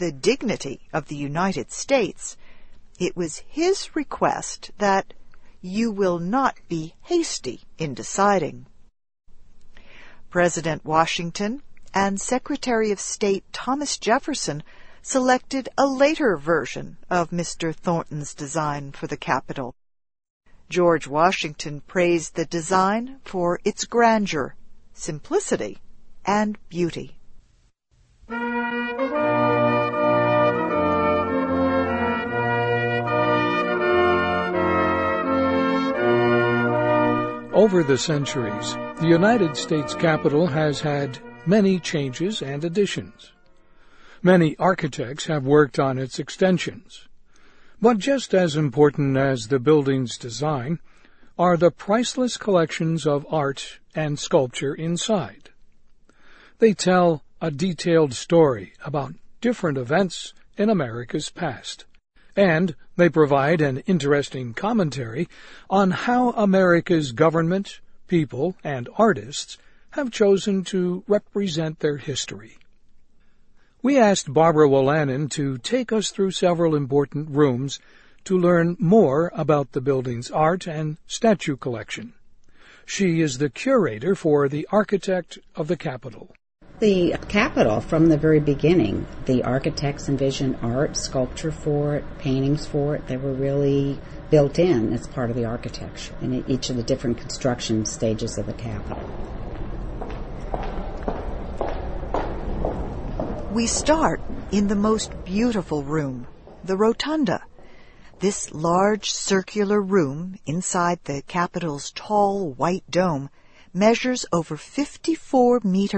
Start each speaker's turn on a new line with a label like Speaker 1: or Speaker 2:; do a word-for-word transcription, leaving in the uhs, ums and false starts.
Speaker 1: the dignity of the United States, it was his request that you will not be hasty in deciding. President Washington and Secretary of State Thomas Jefferson selected a later version of Mister Thornton's design for the Capitol. George Washington praised the design for its grandeur, simplicity, and beauty.
Speaker 2: Over the centuries, the United States Capitol has had many changes and additions. Many architects have worked on its extensions. But just as important as the building's design are the priceless collections of art and sculpture inside. They tell a detailed story about different events in America's past, and they provide an interesting commentary on how America's government, people, and artists have chosen to represent their history. We asked Barbara Wolanin to take us through several important rooms to learn more about the building's art and statue collection. She is the curator for the Architect of the Capitol.
Speaker 3: The Capitol, from the very beginning, the architects envisioned art, sculpture for it, paintings for it. They were really built in as part of the architecture in each of the different construction stages of the Capitol.
Speaker 1: We start in the most beautiful room, the Rotunda. This large circular room inside the Capitol's tall white dome measures over fifty-four meters